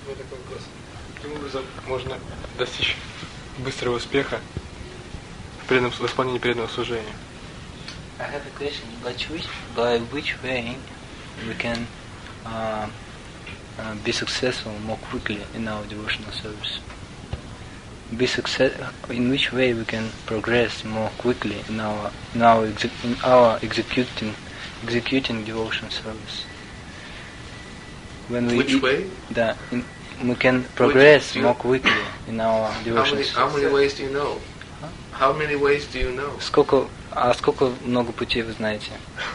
У меня такой вопрос. Каким образом можно достичь быстрого успеха в исполнении преданного служения? I have a question. By which way we can be successful more quickly in our devotional service? In which way we can progress more quickly in our executing devotional service? Which way? We can progress more quickly in our devotional service. How many ways do you know? How many ways do you know? Сколько много путей вы знаете?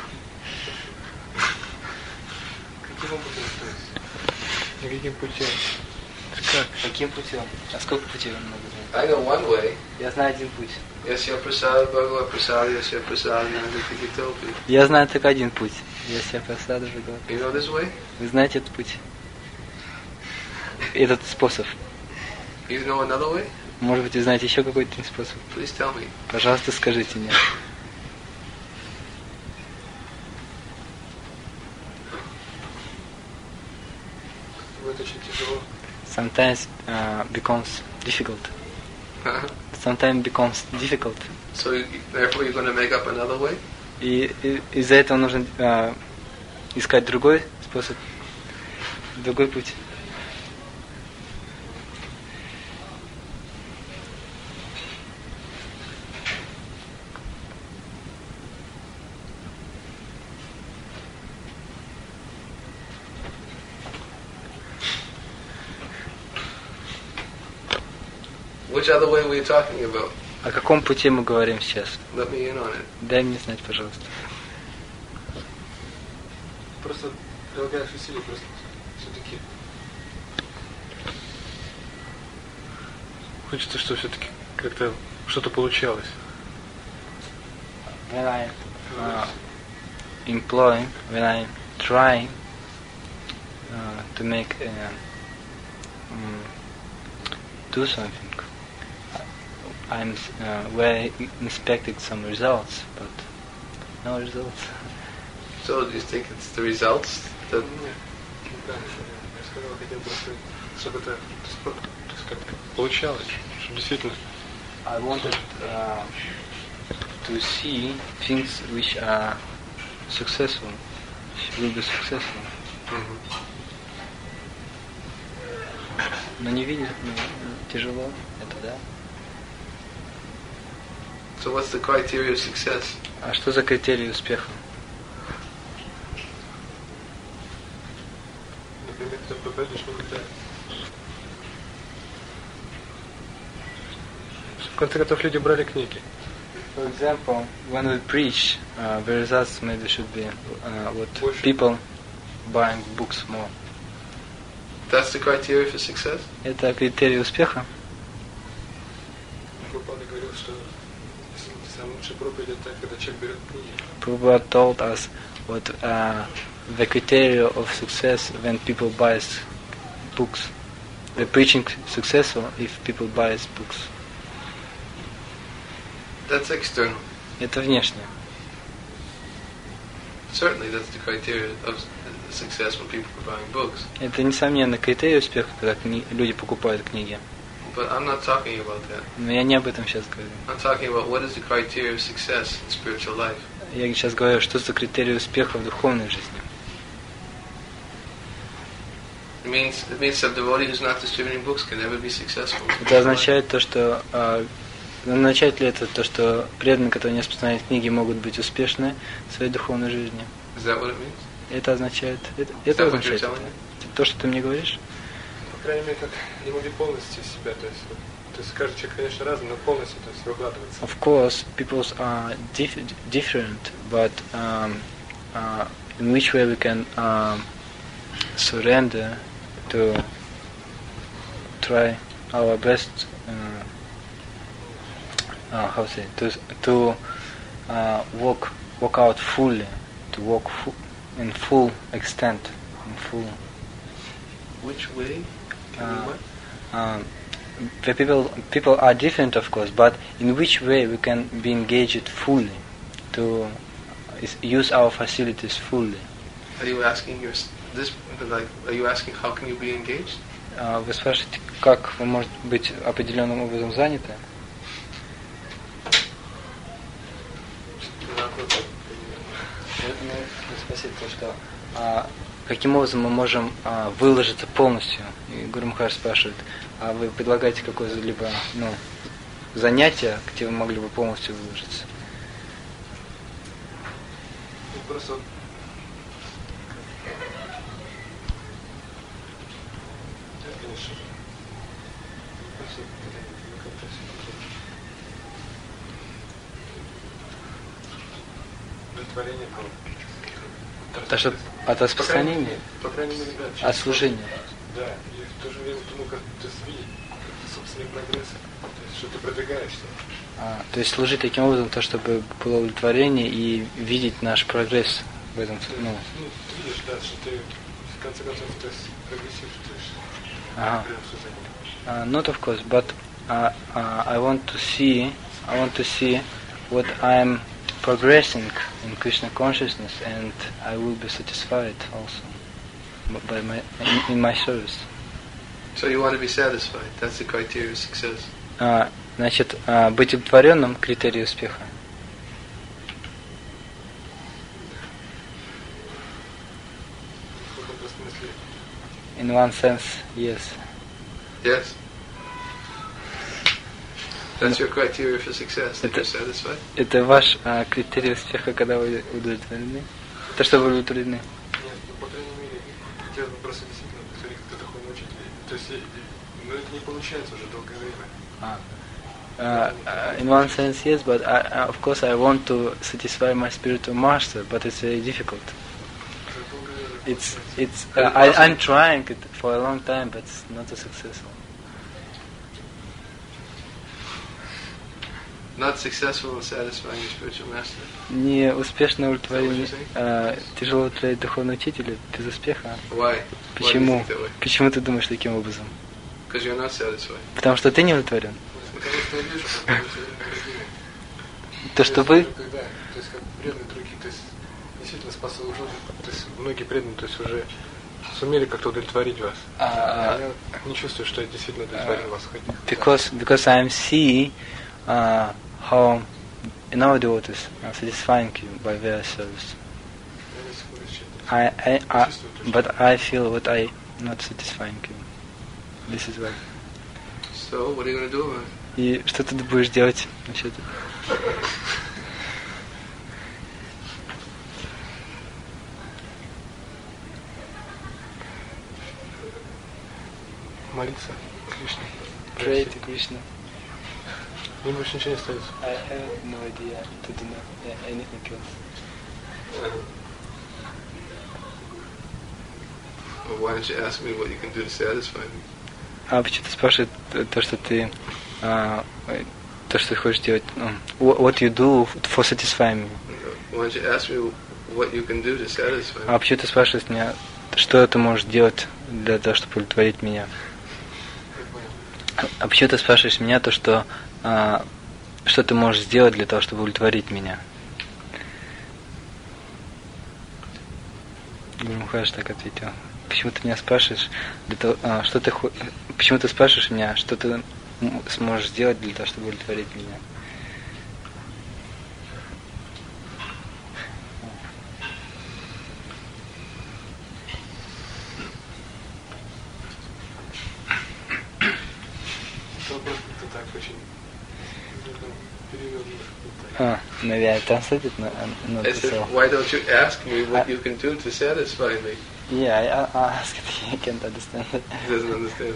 Каким образом, то есть? Никаким путем. Как? Каким путем? А сколько путей вы много знаете? I know one way. Я знаю один путь. Yasya prasad bhagavad prasad yasya prasad nandatikitopi. Я знаю только один путь. Yasya prasad bhagavad. You know this way? Вы знаете этот путь? Этот способ. You know another way? Может быть, вы знаете еще какой-то способ? Please tell me. Пожалуйста, скажите мне. Это очень тяжело. Sometimes becomes difficult. Sometimes becomes difficult. So therefore you're going to make up another way? И из-за этого нужно искать другой способ, другой путь. Which other way were you talking about? О каком пути мы говорим сейчас? Let me in on it. Дай мне знать, пожалуйста. Просто прилагаешь усилия, просто все-таки. Хочется, чтобы все-таки как-то что-то получалось. When I employ, when I try to make do something, I'm very expecting some results, but no results. So do you think it's the results that? Нет, я сказал, хотел бы, чтобы это как-то получалось, чтобы действительно. I wanted to see things which are successful, which will be successful. Но не видеть, тяжело, это да. So what's the criteria of success? А что за критерии успеха? Например, ты проповедуешь какой-то. В конце концов, люди брали книги. For example, when we preach, the results maybe should be what people buying books more. That's the criteria for success? Это критерий успеха? Прабхупада говорил, что самая лучшая проповедь это когда человек берет книги. Prabhupada told us what the criteria of success when people buy books. The preaching successful if people buy books. That's external. Это внешне. Certainly that's the criteria of success when people are buying books. Это несомненно критерий успеха, когда люди покупают книги. But I'm not talking about that. Но я не об этом сейчас говорю. I'm talking about what is the criteria of success in spiritual life. Я сейчас говорю, что за критерии успеха в духовной жизни. It means that a devotee who's not distributing books can never be successful. Это означает то, что означает ли это то, что преданные, которые не распространяют книги, могут быть успешны в своей духовной жизни? Is that what it means? Это означает, это означает то, что ты мне говоришь? По крайней мере, как не могли полностью себя, то есть каждый человек, конечно, разный, но полностью, то есть выкладываться. Of course, people are different, but in which way we can surrender to try our best, how to say, to work out fully, to work in full extent, in full. Which way? The people are different, of course, but in which way we can be engaged fully, to use our facilities fully? Are you asking Are you asking how can you be engaged? Вы спрашиваете, как вы можете быть определенным образом заняты? Спросить то, что каким образом мы можем выложиться полностью? И Гуру Махарадж спрашивает, а вы предлагаете какое-либо занятие, где вы могли бы полностью выложиться? Просто удовлетворение Это что, от распространения? По крайней мере, да. От служения? Да, и в то же время, как ты видишь собственный прогресс, то есть, что ты продвигаешься. То есть служить таким образом, то, чтобы было удовлетворение и видеть наш прогресс в этом. Ты видишь, да, что ты в конце концов ты прогрессируешь, то есть Not of course, but I want to see what I'm progressing in Krishna consciousness, and I will be satisfied also in my service. So you want to be satisfied. That's the criteria of success. Значит, быть удовлетворенным — критерий успеха. In one sense, yes. Yes. That's your criteria for success. That you're satisfied. Это ваш критерий успеха, когда вы удовлетворены? То, что вы удовлетворены? Нет, по крайней мере, я просто действительно смотри, как ты такой учитель. То есть, это не получается уже долгое время. In one sense, yes, but of course I want to satisfy my spiritual master, but it's very difficult. I'm trying it for a long time, but it's not so successful. Not successful in satisfying your spiritual master. Не успешно удовлетворить, тяжело удовлетворять духовного учителя без успеха. Why? Почему? Почему ты думаешь таким образом? Because you're not satisfied. Потому что ты не удовлетворен. То, что вы... То есть, как преданные другие, то есть, действительно способны, то есть, многие преданные, то есть, уже сумели как-то удовлетворить вас. Я не чувствую, что я действительно удовлетворил вас. Because I see how our devotees are satisfying you by their service. But I feel that I not satisfying you. This is why. So, what are you going to do about it? И что ты будешь делать насчет этого? Молиться Кришне. Pray to Krishna. Мне больше ничего не остается. I have no idea to do anything else. Well, why don't you ask me what you can do to satisfy me? Почему ты спрашиваешь то, что ты хочешь делать? What you do for satisfying me? Why don't you ask me what you can do to satisfy me? Почему ты спрашиваешь меня, что ты можешь делать для того, чтобы удовлетворить меня? Почему ты спрашиваешь меня то, что ты можешь сделать для того, чтобы удовлетворить меня? Гуру Махарадж так ответил. Почему ты меня спрашиваешь, почему ты спрашиваешь меня, что ты сможешь сделать для того, чтобы удовлетворить меня? Maybe I translated not I said, why don't you ask me what you can do to satisfy me? Yeah, I asked it. He can't understand it. He doesn't understand.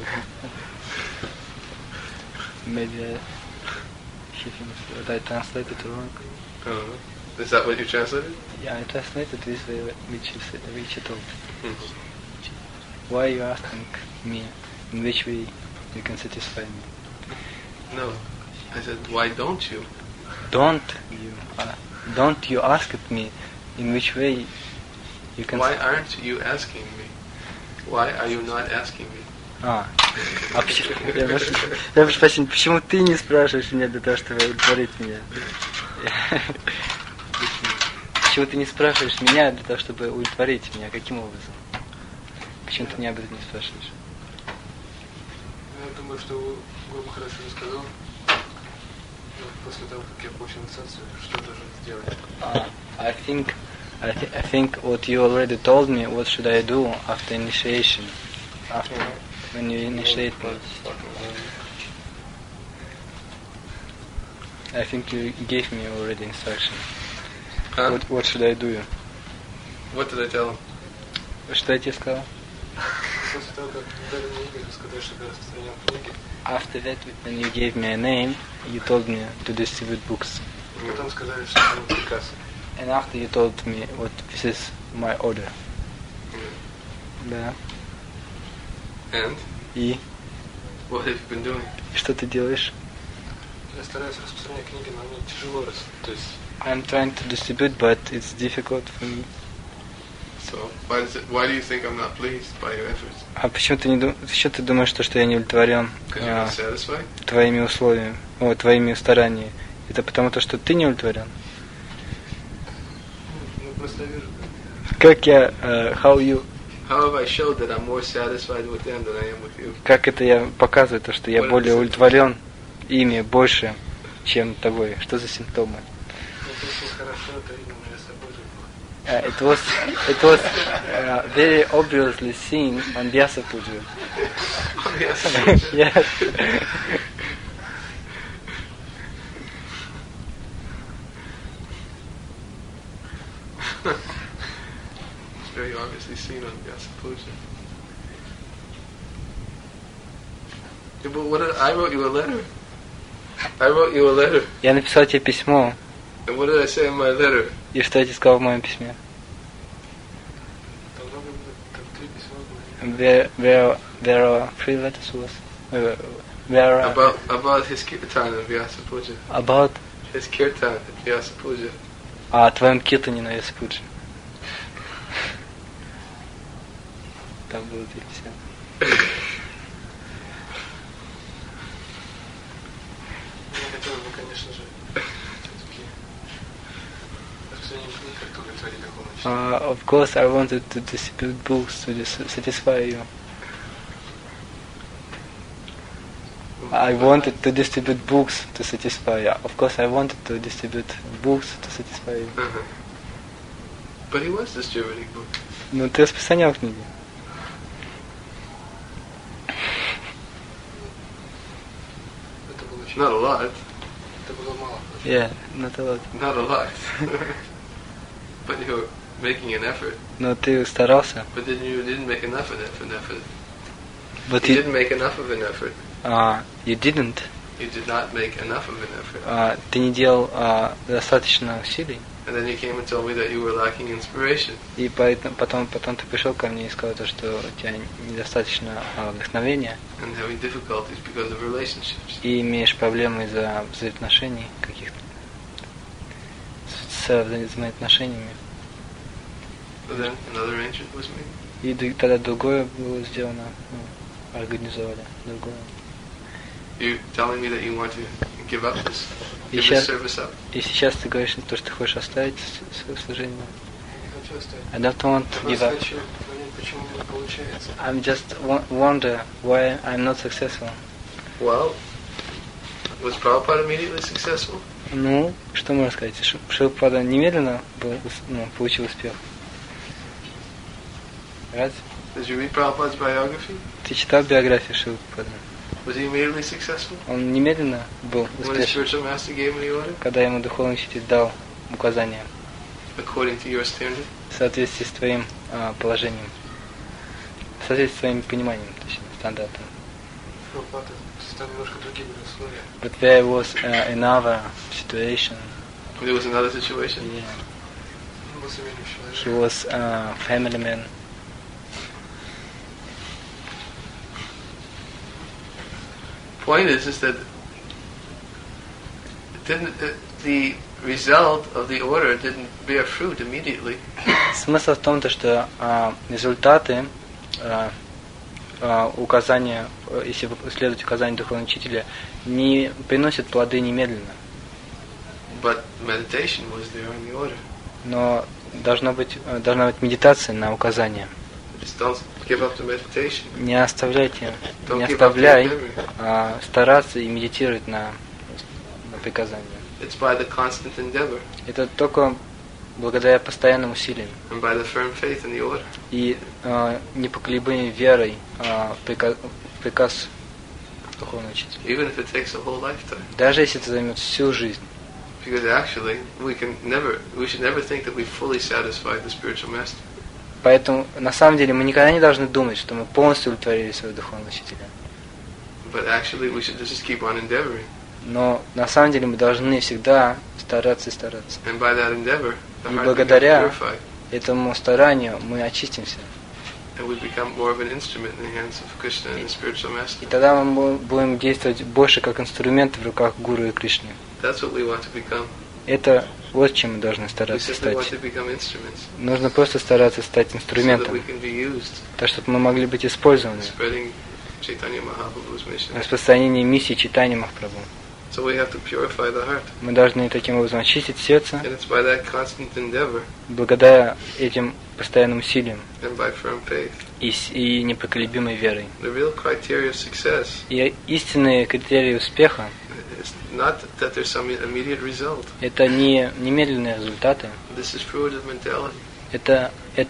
Maybe he thinks that I translated wrong. Is that what you translated? Yeah, I translated this way, which you told. Mm-hmm. Why are you asking me in which way you can satisfy me? No, I said, why don't you? Don't you ask me in which way you can... Why aren't you asking me? Why are you not asking me? Я прошу прощения, почему ты не спрашиваешь меня для того, чтобы удовлетворить меня? Почему ты не спрашиваешь меня для того, чтобы удовлетворить меня? Каким образом? Почему ты меня об этом не спрашиваешь? Я думаю, что Гуру Махарадж уже сказал, после того, как я получил инициацию, что должен сделать. I think what you already told me, what should I do after initiation, after when you initiate me. I think you gave me already instruction. Huh? What should I do? What did I tell him? Что я тебе сказал? После того, как дали мне Игорь, сказали, что я распространял книги. After that, when you gave me a name, you told me to distribute books. Потом сказали, что это мой приказ. And after you told me what this is my order. Да. And? И? What have you been doing? Что ты делаешь? Я стараюсь распространять книги, но мне тяжело то есть. I'm trying to distribute, but it's difficult for me. So why do you think I'm not pleased by your efforts? А почему ты думаешь, что я не удовлетворен твоими условиями, твоими стараниями? Это потому, что ты не удовлетворен? Ну, просто вижу. Как я, How have I showed that I'm more satisfied with them than I am with you? Как это я показываю, что я более удовлетворен ими больше, чем тобой? Что за симптомы? Это очень хорошо, это именно я собой же. It was very obviously seen on Vyasa Puja. Yes. It's very obviously seen on Vyasa Puja. But I wrote you a letter. Я написал тебе письмо. And what did I say in my letter? И что я тебе сказал в моем письме? There are 3 letters was. About his kirtan in Vyasa Puja. About his kirtan at Vyasa Puja. О твоем киртане на Vyasa Puja. Там было 3 письма. Я хотел бы, конечно же, of course, I wanted to distribute books to satisfy you. I wanted to distribute books to satisfy you. Of course, I wanted to distribute books to satisfy you. But he was distributing books. Ну, ты распространял книги. Not a lot. Это было мало. Yeah, not a lot. Not a lot. But you were making an effort. Но ты старался. But then you didn't make enough of an effort. But you didn't make enough of an effort. You didn't. You did not make enough of an effort. Ты не делал достаточно усилий. And then you came and told me that you were lacking inspiration. И потом ты пришел ко мне и сказал, что у тебя недостаточно вдохновения. And having difficulties because of relationships. И имеешь проблемы из-за взаимоотношений каких-то. С взаимоотношениями. But then another arrangement was made. И тогда другое было сделано, организовали другое. You telling me that you want to give up this, give this service up? И сейчас ты говоришь, что ты хочешь оставить свое служение. I don't want to give up. I'm just wonder why I'm not successful. Well, was Prabhupada immediately successful? Ну, что можно сказать? Прабхупада немедленно получил успех. Разве? Did you read Prabhupada's biography? Ты читал биографию Шрилы? Was he immediately successful? Он немедленно был When his успешен, spiritual master gave him the order? когда ему духовный учитель дал указания According to your standard? в соответствии с твоим положением, в соответствии с твоим пониманием, точнее, стандартом. But there was another situation. There was another situation? Yeah. He was a family man. Point is that the result of the order didn't bear fruit immediately. Смысл в том, что результаты указания, если следовать указанию духовного учителя, не приносят плоды немедленно. But meditation was there in the order. Но должна быть медитация на указание. Just don't give up the meditation. Не оставляй стараться и медитировать на приказания. It's by the constant endeavor. Это только благодаря постоянным усилиям. And by the firm faith in the order. И непоколебимой верой приказ духовного учителя. Even if it takes a whole lifetime. Даже если это займет всю жизнь. Because actually, we should never think that we fully satisfied the spiritual master. Поэтому, на самом деле, мы никогда не должны думать, что мы полностью удовлетворили своего духовного учителя. But actually, we should just keep on endeavoring. Но, на самом деле, мы должны всегда стараться и стараться. And by that endeavor, the И heart благодаря becomes purified. Этому старанию мы очистимся. And we become more of an instrument in the hands of Krishna and the spiritual master. И тогда мы будем действовать больше как инструмент в руках Гуру и Кришны. That's what we want to become. Это вот чем мы должны We стараться simply want стать. to become instruments. Нужно просто стараться стать So that инструментом, we can be used так чтобы мы могли быть использованы in spreading Chaitanya Mahaprabhu's в mission. распространении миссии Чайтаньи Махапрабху. So we have to purify the heart. Мы должны таким образом очистить сердце, And it's by that constant endeavor благодаря этим постоянным усилиям and by firm faith. и непоколебимой верой. The real criteria of success И истинные критерии успеха is not that there's some immediate result. – это не немедленные результаты, This is fruit of mentality. это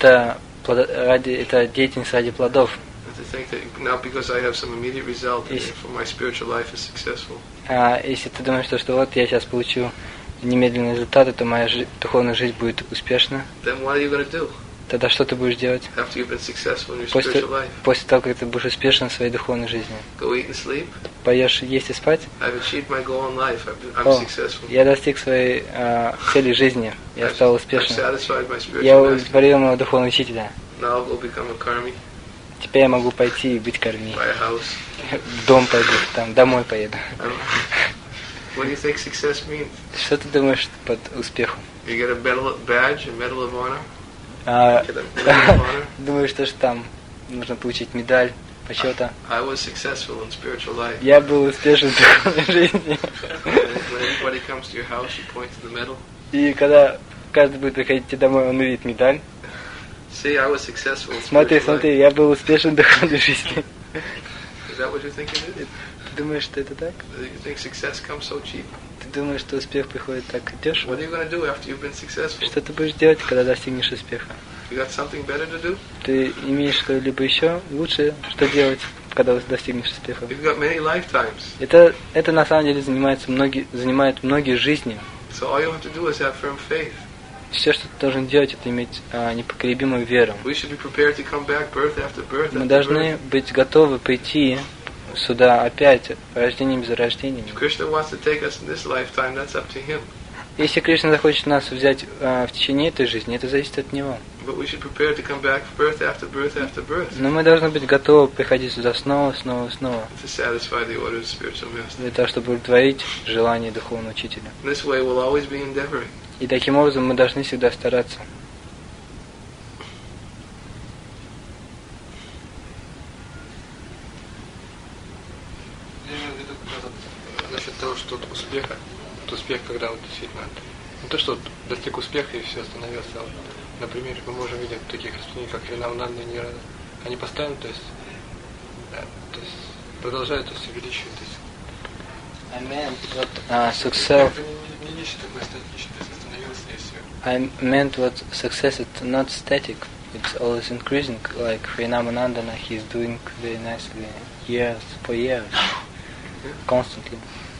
деятельность ради плодов. To think that now because I have some immediate result, Yes. therefore my spiritual life is successful. А если ты думаешь, что вот я сейчас получу немедленные результаты, то моя духовная жизнь будет успешна, Then what are you going to do тогда что ты будешь делать after you've been successful in your spiritual life? после того, как ты будешь успешен в своей духовной жизни? Go eat and sleep? Поешь, есть и спать? I've achieved my goal in life. I'm О, successful. я достиг своей цели жизни, я стал I've успешным. satisfied my Я spiritual master. удовлетворил моего духовного учителя. Now I'll go become a karmi, Теперь я могу пойти и быть корми. buy a house. В дом пойду, там, домой поеду. What do you think success means? Что ты думаешь под успехом? You get a badge, a medal of honor? А, Get a medal of honor? думаю, что ж там нужно получить медаль почета. I was successful in spiritual life. Я был успешен в духовной жизни. When everybody comes to your house, you point to the medal. И когда каждый будет приходить тебе домой, он увидит медаль. See, I was successful in Смотри, spiritual life. смотри, я был успешен в духовной жизни. Is that what you think it is? Ты думаешь, что это так? You think success comes so cheap? Ты думаешь, что успех приходит так дешево? What are you going to do after you've been successful? Что ты будешь делать, когда достигнешь успеха? You got something better to do? Ты имеешь что-либо еще лучше, что делать, когда достигнешь успеха? You've got many lifetimes. Это на самом деле занимает многие жизни. So all you have to do is have firm faith. Все, что ты должен делать, это иметь непоколебимую веру. We should be prepared to come back birth after birth Мы after должны birth. быть готовы прийти сюда опять, рождением за рождением. If Krishna wants to take us in this lifetime, that's up to him. Если Кришна захочет нас взять в течение этой жизни, это зависит от Него. But we should prepare to come back birth after birth after birth Но мы должны быть готовы приходить сюда снова, снова, снова, to satisfy the order of the spiritual master. для того, чтобы удовлетворить желание духовного учителя. In this way, we'll always be endeavoring. И таким образом мы должны всегда стараться. Я имею в виду насчет того, что успех, когда вот действительно не то, что достиг успеха и все остановился, а вот, например, мы можем видеть таких распространений, как Вринавананда и Нирада. Они постоянно, то есть продолжают, то есть увеличивать. I meant what success. I meant what success is not static. It's always increasing. Like Srinamanandana, he's doing very nicely years for years, constantly.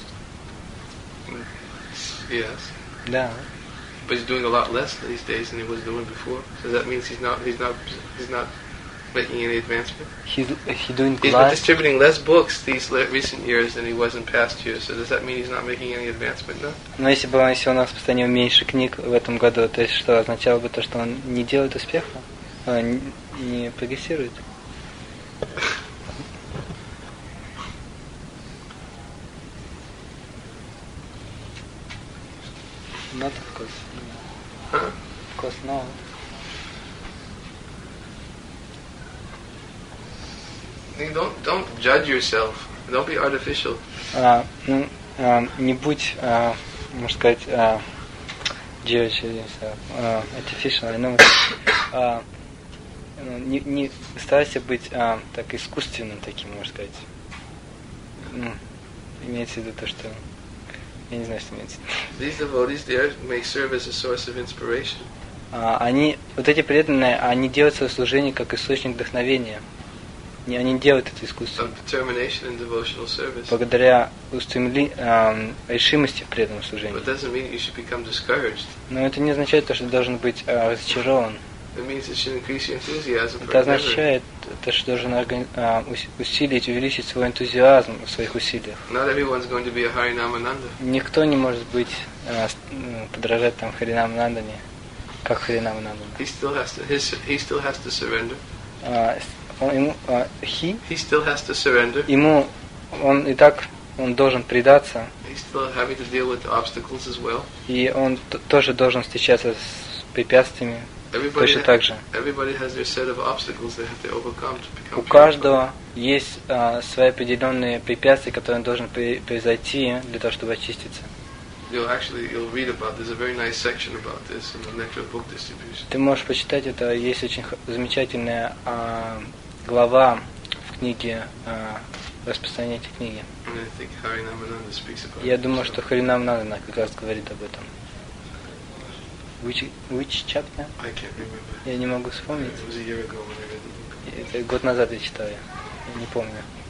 Yes. Да. But he's doing a lot less these days than he was doing before. So that means he's not making any advancement. He's doing He's been less. distributing less books these recent years than he was in past years. So does that mean he's not making any advancement now? Но если он распространил меньше книг в этом году, то есть что означало бы то, что он не делает успеха, не прогрессирует. Not of course. Huh? Of course, no. Don't judge yourself. Don't be artificial. Не будь, можно сказать, judge yourself. Artificial, I know. не старайся быть так искусственным таким, можно сказать. Имеется в виду то, что я не знаю, что имеется в виду. These devotees, they may serve as a source of inspiration. Они, вот эти преданные, они делают свое служение как источник вдохновения. Они не делают это искусственно. Of determination in devotional service. Благодаря решимости в преданном служении. But it doesn't mean you should become discouraged. Но это не означает, что ты должен быть разочарован. It means it should increase your enthusiasm for Это endeavor. означает, что должен усилить, увеличить свой энтузиазм в своих усилиях. Not everyone's going to be a Harinamananda. Никто не может быть подражать там Харинаманандане, как Харинаманандане. He still has to surrender. He still has to surrender. Ему он должен предаться. He's still having to deal with obstacles as well. И он тоже должен встречаться с препятствиями. Точно так же. У каждого есть свои определенные препятствия, которые он должен произойти для того, чтобы очиститься. Ты можешь почитать это, есть очень замечательная глава в книге распространения этой книги. Я думаю, что Харинамананда как раз говорит об этом. Which chapter? I can't remember. Я не могу вспомнить. It was a year ago when I read the book. Это год назад я читал, я не помню.